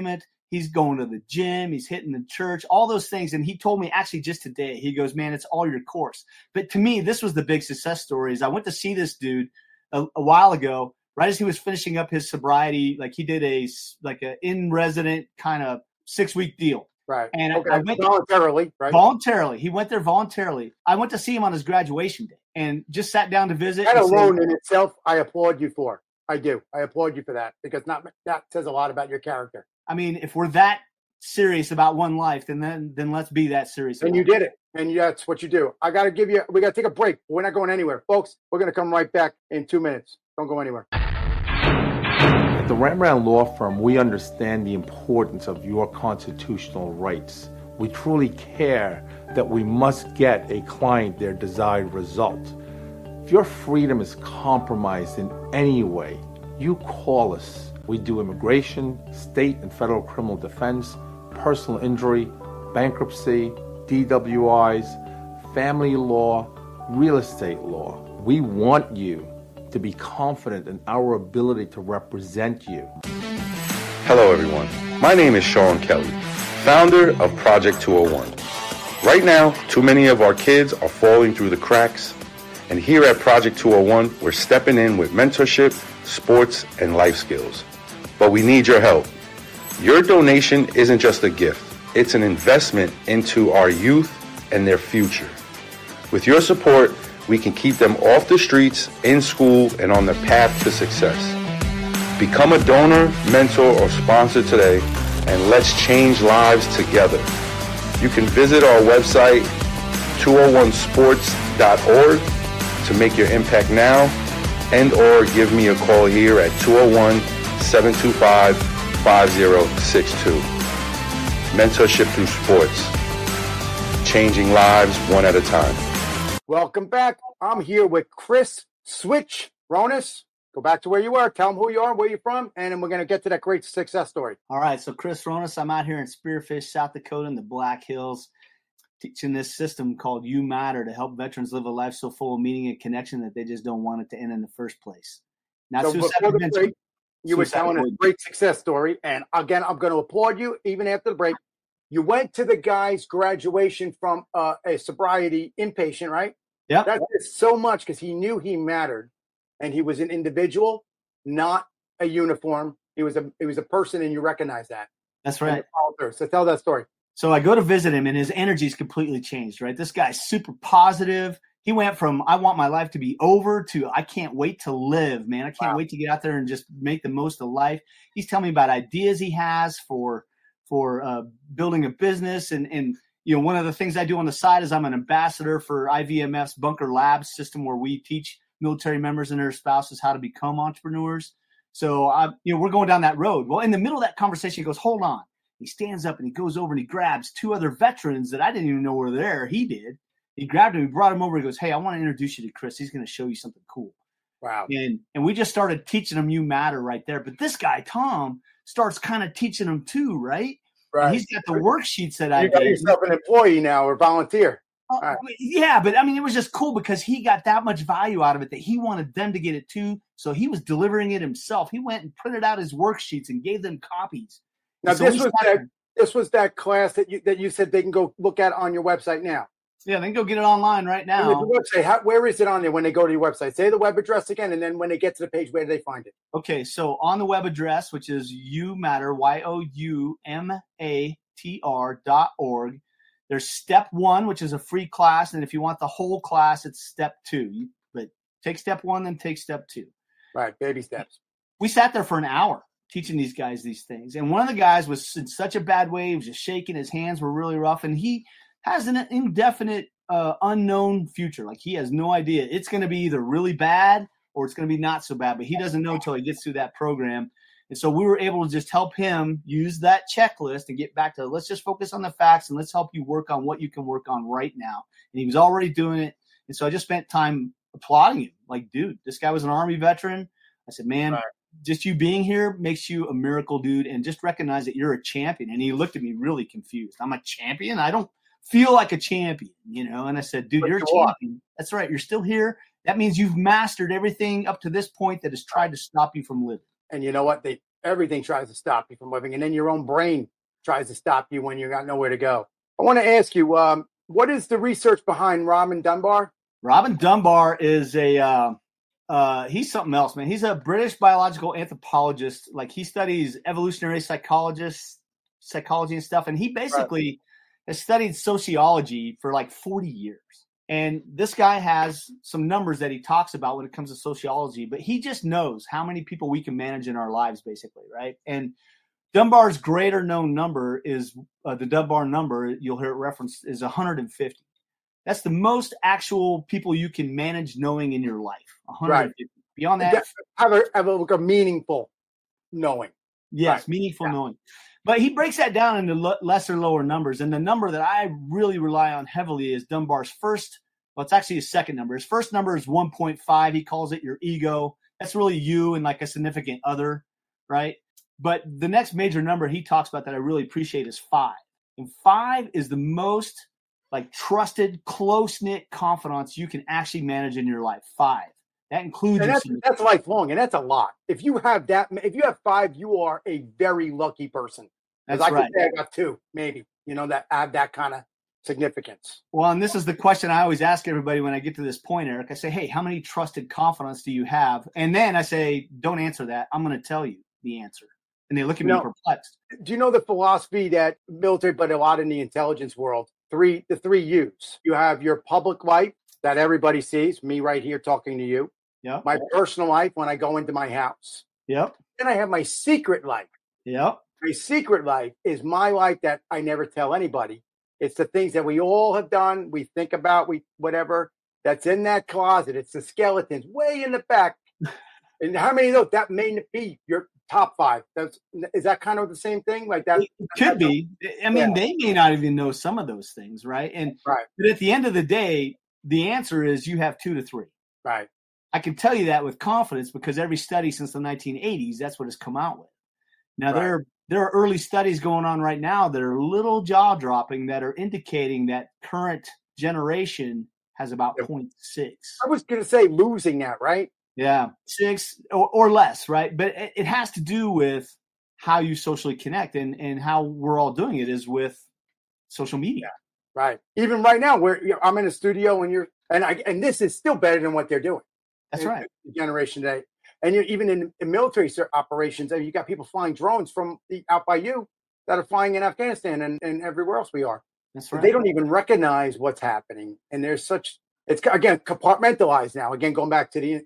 He's going to the gym. He's hitting the church, all those things. And he told me actually just today, he goes, man, it's all your course. But to me, this was the big success story is I went to see this dude a while ago, right as he was finishing up his sobriety. Like he did a in-resident kind of 6-week deal. Right. And okay. I went voluntarily, right? Voluntarily. He went there voluntarily. I went to see him on his graduation day and just sat down to visit. That alone in itself, I applaud you for. I do. I applaud you for that because that says a lot about your character. I mean, if we're that serious about one life, then let's be that serious. And you did it. And that's what you do. we got to take a break. We're not going anywhere. Folks, we're going to come right back in 2 minutes. Don't go anywhere. At the Rembrandt Law Firm, we understand the importance of your constitutional rights. We truly care that we must get a client their desired result. If your freedom is compromised in any way, you call us. We do immigration, state and federal criminal defense, personal injury, bankruptcy, DWIs, family law, real estate law. We want you to be confident in our ability to represent you. Hello, everyone. My name is Sean Kelly, founder of Project 201. Right now, too many of our kids are falling through the cracks, and here at Project 201, we're stepping in with mentorship, sports, and life skills. But we need your help. Your donation isn't just a gift. It's an investment into our youth and their future. With your support, we can keep them off the streets, in school, and on the path to success. Become a donor, mentor, or sponsor today, and let's change lives together. You can visit our website, 201sports.org, to make your impact now, and or give me a call here at 201-725-5062. Mentorship through sports. Changing lives one at a time. Welcome back. I'm here with Chris Switch Ronis. Go back to where you were. Tell them who you are, where you're from, and then we're going to get to that great success story. All right. So Chris Ronis, I'm out here in Spearfish, South Dakota in the Black Hills, teaching this system called You Matter to help veterans live a life so full of meaning and connection that they just don't want it to end in the first place. Now, so before the break, you were telling a great success story. And again, I'm going to applaud you even after the break. You went to the guy's graduation from a sobriety inpatient, right? Yeah. That is so much because he knew he mattered. And he was an individual, not a uniform. He was a person, and you recognize that. That's right. So tell that story. So I go to visit him, and his energy's completely changed, right? This guy's super positive. He went from, I want my life to be over, to I can't wait to live, man. I can't wait to get out there and just make the most of life. He's telling me about ideas he has for building a business. And you know, one of the things I do on the side is I'm an ambassador for IVMF's Bunker Labs system, where we teach military members and their spouses how to become entrepreneurs. So, we're going down that road. Well, in the middle of that conversation, he goes, hold on. He stands up and he goes over and he grabs 2 other veterans that I didn't even know were there. He did. He grabbed him, he brought him over. He goes, hey, I want to introduce you to Chris. He's going to show you something cool. Wow. And we just started teaching him You Matter right there. But this guy, Tom, starts kind of teaching him too, right? Right. And he's got the worksheets that I You got did. yourself an employee now or volunteer. Right. Yeah, but I mean, it was just cool because he got that much value out of it that he wanted them to get it too. So he was delivering it himself. He went and printed out his worksheets and gave them copies. Now, this was that class that you said they can go look at on your website now. Yeah, they can go get it online right now. The website, where is it on there when they go to your website? Say the web address again, and then when they get to the page, where do they find it? Okay, so on the web address, which is YouMatter, YOUMATR.org. There's step 1, which is a free class. And if you want the whole class, it's step 2. But take step 1, then take step 2. Right. Baby steps. We sat there for an hour teaching these guys these things. And one of the guys was in such a bad way. He was just shaking. His hands were really rough. And he has an indefinite, unknown future. Like he has no idea. It's going to be either really bad or it's going to be not so bad. But he doesn't know until he gets through that program. And so we were able to just help him use that checklist and get back to, let's just focus on the facts and let's help you work on what you can work on right now. And he was already doing it. And so I just spent time applauding him. Like, dude, this guy was an Army veteran. I said, man, just you being here makes you a miracle, dude. And just recognize that you're a champion. And he looked at me really confused. I'm a champion? I don't feel like a champion, you know? And I said, dude, you're a champion. That's right. You're still here. That means you've mastered everything up to this point that has tried to stop you from living. And you know what? Everything tries to stop you from living. And then your own brain tries to stop you when you got nowhere to go. I want to ask you, what is the research behind Robin Dunbar? Robin Dunbar is he's something else, man. He's a British biological anthropologist. Like, he studies evolutionary psychology and stuff. And he basically has studied sociology for like 40 years. And this guy has some numbers that he talks about when it comes to sociology, but he just knows how many people we can manage in our lives, basically, right? And Dunbar's greater known number is the Dunbar number, you'll hear it referenced, is 150. That's the most actual people you can manage knowing in your life. 150. Right. Beyond that, have a meaningful knowing. Yes, meaningful knowing. But he breaks that down into lesser, lower numbers. And the number that I really rely on heavily is Dunbar's first. Well, it's actually his second number. His first number is 1.5. He calls it your ego. That's really you and like a significant other, right? But the next major number he talks about that I really appreciate is 5. And 5 is the most like trusted, close-knit confidants you can actually manage in your life. 5. That includes that's lifelong, and that's a lot. If you have 5, you are a very lucky person. That's right. I could say I got 2, maybe, that have that kind of significance. Well, and this is the question I always ask everybody when I get to this point, Eric. I say, hey, how many trusted confidants do you have? And then I say, don't answer that. I'm going to tell you the answer. And they look at me perplexed. Do you know the philosophy that military, but a lot in the intelligence world, the 3 U's? You have your public life that everybody sees, me right here talking to you. Yep. My personal life when I go into my house. Yep. Then I have my secret life. Yep. My secret life is my life that I never tell anybody. It's the things that we all have done, we think about, whatever, that's in that closet. It's the skeletons way in the back. And how many of those? That may be your top 5. Is that kind of the same thing? Like that? It could be. I mean, they may not even know some of those things, right? But at the end of the day, the answer is you have 2 to 3. Right. I can tell you that with confidence because every study since the 1980s, that's what it's come out with. Now, there are early studies going on right now that are a little jaw-dropping that are indicating that current generation has about 0.6. I was going to say losing that, right? Yeah, 6 or less, right? But it has to do with how you socially connect and how we're all doing it is with social media. Yeah, right. Even right now, I'm in a studio and this is still better than what they're doing. That's right. The generation today. And even in military operations, you got people flying drones from out by you that are flying in Afghanistan and everywhere else we are. That's right. They don't even recognize what's happening. And there's it's again compartmentalized now. Again, going back to the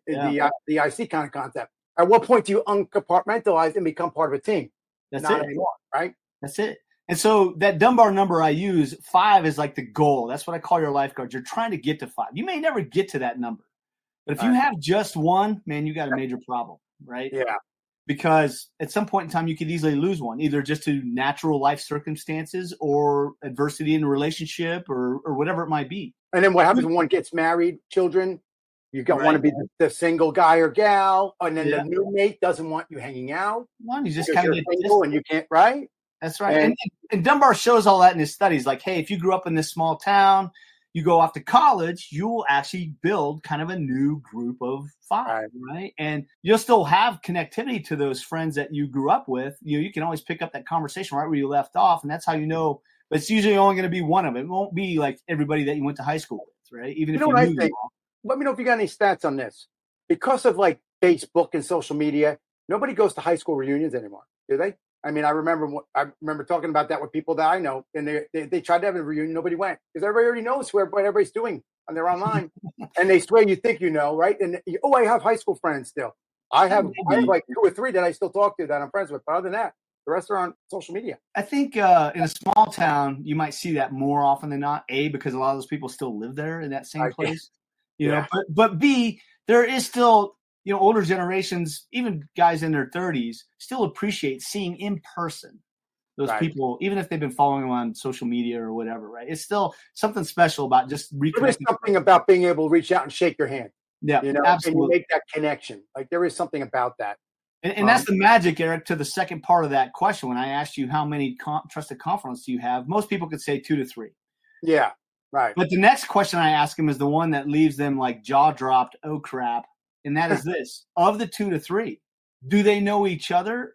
IC kind of concept. At what point do you uncompartmentalize and become part of a team? That's Not it. anymore, right? That's it. And so that Dunbar number I use, 5 is like the goal. That's what I call your lifeguard. You're trying to get to 5. You may never get to that number. But if you have just 1, man, you got a major problem, right? Yeah. Because at some point in time, you could easily lose one, either just to natural life circumstances or adversity in a relationship or whatever it might be. And then what happens when one gets married, children? You want to be the single guy or gal, and then the new mate doesn't want you hanging out. Well, you just kind of get single and you can't, right? That's right. And Dunbar shows all that in his studies. Like, hey, if you grew up in this small town, you go off to college, you will actually build kind of a new group of 5, right? And you'll still have connectivity to those friends that you grew up with. You can always pick up that conversation right where you left off, and that's how you know. But it's usually only going to be one of them. It won't be like everybody that you went to high school with, right? Even if you know what I think. Let me know if you got any stats on this. Because of like Facebook and social media, nobody goes to high school reunions anymore, do they? I mean, I remember talking about that with people that I know, and they tried to have a reunion. Nobody went because everybody already knows what everybody's doing and they're online, and they swear you think you know, right? And I have high school friends still. I have like 2 or 3 that I still talk to that I'm friends with. But other than that, the rest are on social media. I think in a small town, you might see that more often than not. A, because a lot of those people still live there in that same place, you know. But B, there is still. Older generations, even guys in their 30s, still appreciate seeing in person those people, even if they've been following them on social media or whatever, right? It's still something special about just reconnecting. There is something about being able to reach out and shake your hand. Yeah, absolutely. And you make that connection. Like, there is something about that. And that's the magic, Eric, to the second part of that question. When I asked you how many trusted confidants do you have, most people could say 2 to 3. Yeah, right. But the next question I ask them is the one that leaves them like jaw dropped, oh crap. And that is this: of the 2 to 3, do they know each other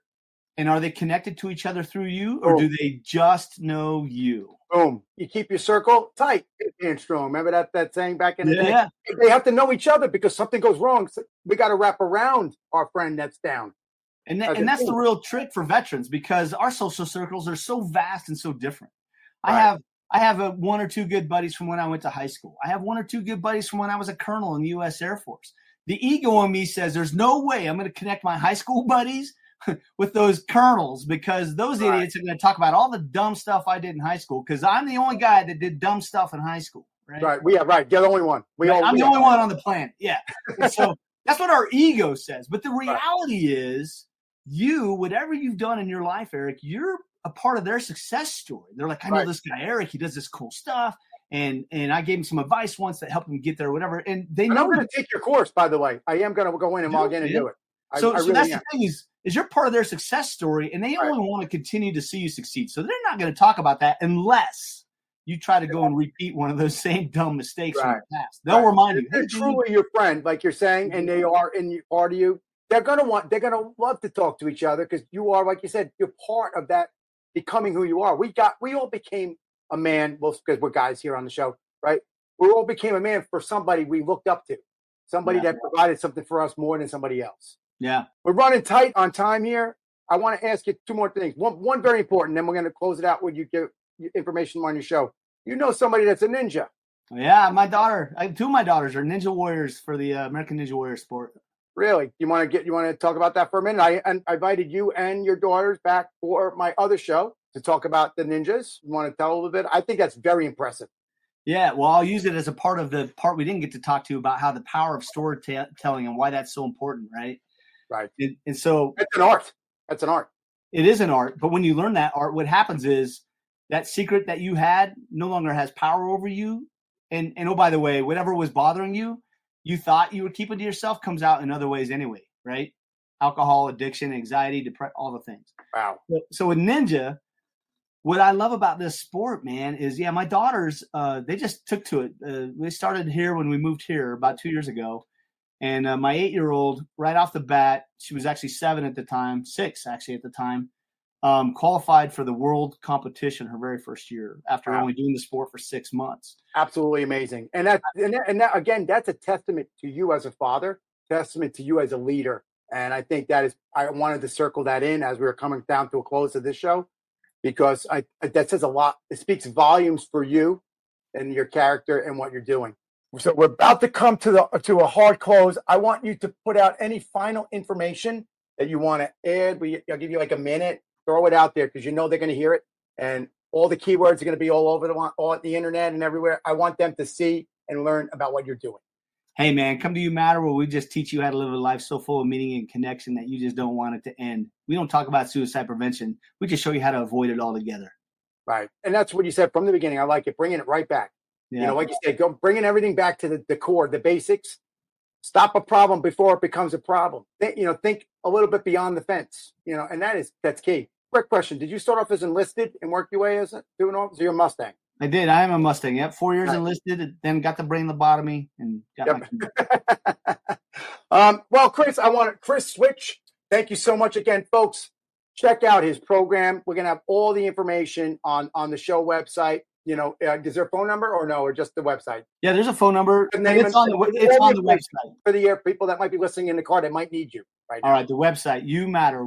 And are they connected to each other through you, or do they just know you? Boom. You keep your circle tight and strong. Remember that saying back in the day? Yeah. They have to know each other because something goes wrong. So we got to wrap around our friend that's down. And that's the real trick for veterans, because our social circles are so vast and so different. Right. I have one or two good buddies from when I went to high school. I have one or two good buddies from when I was a colonel in the U.S. Air Force. The ego in me says there's no way I'm going to connect my high school buddies with those colonels, because those idiots are going to talk about all the dumb stuff I did in high school, because I'm the only guy that did dumb stuff in high school. Right. Right. You're the only one. I'm the only one on the planet. Yeah. And so that's what our ego says. But the reality is, whatever you've done in your life, Eric, you're a part of their success story. They're like, I know this guy, Eric, he does this cool stuff. And I gave him some advice once that helped him get there or whatever. And they know. I'm going to take your course, by the way. I am going to go in and log in and do it. So that's the thing is you're part of their success story, and they only want to continue to see you succeed. So they're not going to talk about that unless you try to go and repeat one of those same dumb mistakes from the past. They'll remind you. They're truly your friend, like you're saying, and they are part of you. They're going to love to talk to each other because you are, like you said, you're part of that becoming who you are. We all became a man, well, because we're guys here on the show, right? We all became a man for somebody we looked up to, somebody that provided something for us more than somebody else. Yeah. We're running tight on time here. I want to ask you two more things. One very important, then we're going to close it out when you give information on your show. You know somebody that's a ninja. Yeah, my daughter. Two of my daughters are ninja warriors for the American Ninja Warrior sport. Really? You want to talk about that for a minute? I invited you and your daughters back for my other show to talk about the ninjas. You want to tell a little bit? I think that's very impressive. Yeah, well, I'll use it as a part of the part we didn't get to talk to about how the power of storytelling and why that's so important, right? Right. And so it's an art. That's an art. It is an art. But when you learn that art, what happens is that secret that you had no longer has power over you. And oh, by the way, whatever was bothering you, you thought you were keeping to yourself, comes out in other ways anyway, right? Alcohol, addiction, anxiety, depression, all the things. Wow. So with ninja, what I love about this sport, man, is, my daughters, they just took to it. They started here when we moved here about 2 years ago. And my 8-year-old, right off the bat, she was actually 6 at the time, qualified for the world competition her very first year after only doing the sport for 6 months. Absolutely amazing. And that again, that's a testament to you as a father, testament to you as a leader. And I think I wanted to circle that in as we were coming down to a close of this show, because that says a lot. It speaks volumes for you and your character and what you're doing. So we're about to come to a hard close. I want you to put out any final information that you want to add. I'll give you like a minute. Throw it out there because they're going to hear it, and all the keywords are going to be all over the internet and everywhere. I want them to see and learn about what you're doing. Hey, man, come to You Matter, where we just teach you how to live a life so full of meaning and connection that you just don't want it to end. We don't talk about suicide prevention. We just show you how to avoid it altogether. Right, and that's what you said from the beginning. I like it, bringing it right back. Yeah. Like you said, go bringing everything back to the core, the basics. Stop a problem before it becomes a problem. Think a little bit beyond the fence. And that's key. Quick question: did you start off as enlisted and work your way as doing all? So you're a Mustang. I did. I am a Mustang. Yep, 4 years enlisted, then got the brain lobotomy and got my. Well, Chris Switch. Thank you so much again, folks. Check out his program. We're gonna have all the information on the show website. Is there a phone number or no, or just the website? Yeah, there's a phone number. It's on the website. For the people that might be listening in the car that might need you right now. All right, the website, YouMatter,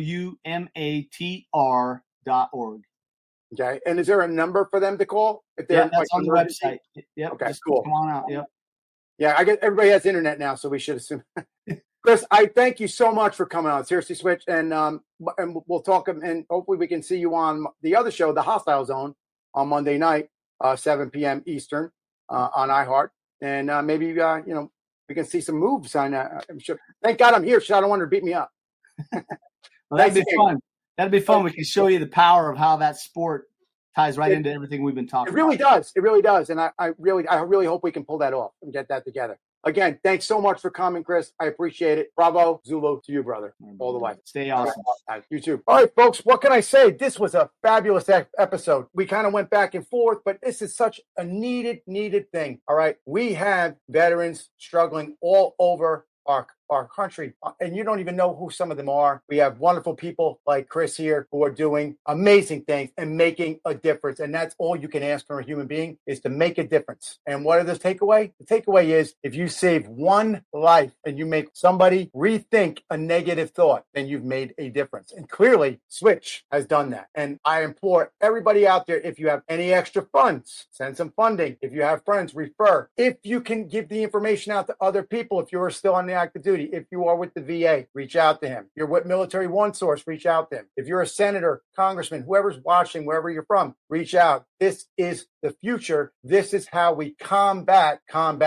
YOUMATR.org. Okay, and is there a number for them to call? If they're that's on the website. Yep. Okay, cool. Come on out, yep. Yeah, I guess everybody has internet now, so we should assume. Chris, I thank you so much for coming on. Seriously, Switch, and we'll talk, and hopefully we can see you on the other show, The Hostile Zone, on Monday night, 7 p.m. Eastern, on iHeart, and maybe we can see some moves. I'm sure. Thank God I'm here. So I don't want her to beat me up. Well, that'd be fun. That'd be fun. We can show you the power of how that sport ties right into everything we've been talking about. It really does. It really does. And I really hope we can pull that off and get that together. Again, thanks so much for coming, Chris. I appreciate it. Bravo, Zulu, to you, brother. All the way. Stay awesome. You too. All right, folks, what can I say? This was a fabulous episode. We kind of went back and forth, but this is such a needed thing. All right. We have veterans struggling all over our our country, and you don't even know who some of them are. We have wonderful people like Chris here who are doing amazing things and making a difference. And that's all you can ask from a human being, is to make a difference. And what is the takeaway? The takeaway is, if you save one life and you make somebody rethink a negative thought, then you've made a difference. And clearly, Switch has done that. And I implore everybody out there, if you have any extra funds, send some funding. If you have friends, refer. If you can give the information out to other people, if you are still on the active duty, if you are with the VA, reach out to him. If you're with Military One Source, reach out to him. If you're a senator, congressman, whoever's watching, wherever you're from, reach out. This is the future. This is how we combat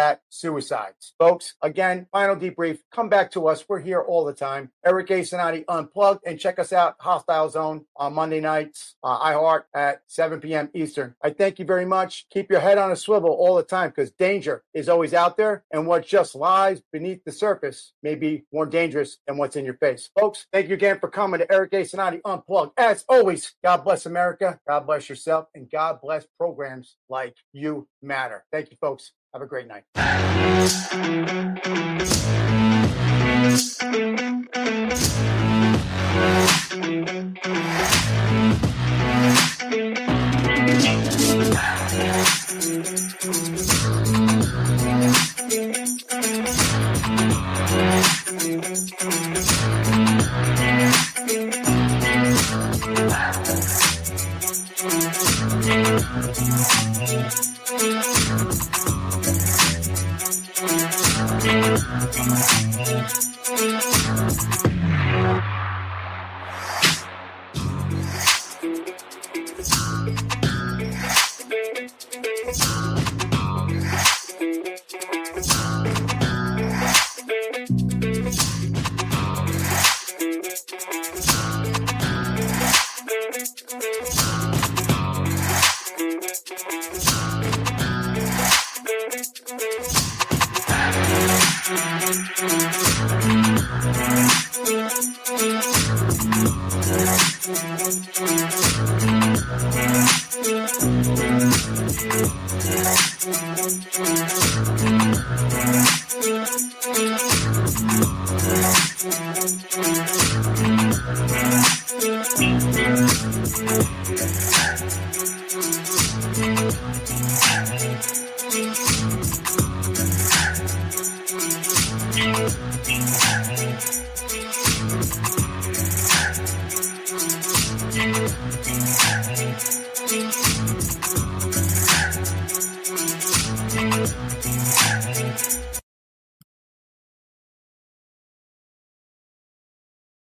suicides. Folks, again, final debrief. Come back to us. We're here all the time. Eric A. Sonati Unplugged. And check us out, Hostile Zone, on Monday nights, iHeart at 7 p.m. Eastern. I thank you very much. Keep your head on a swivel all the time, because danger is always out there. And what just lies beneath the surface may be more dangerous than what's in your face. Folks, thank you again for coming to Eric A. Sonati Unplugged. As always, God bless America. God bless yourself. And God bless programs like You Matter. Thank you, folks. Have a great night. Thank you.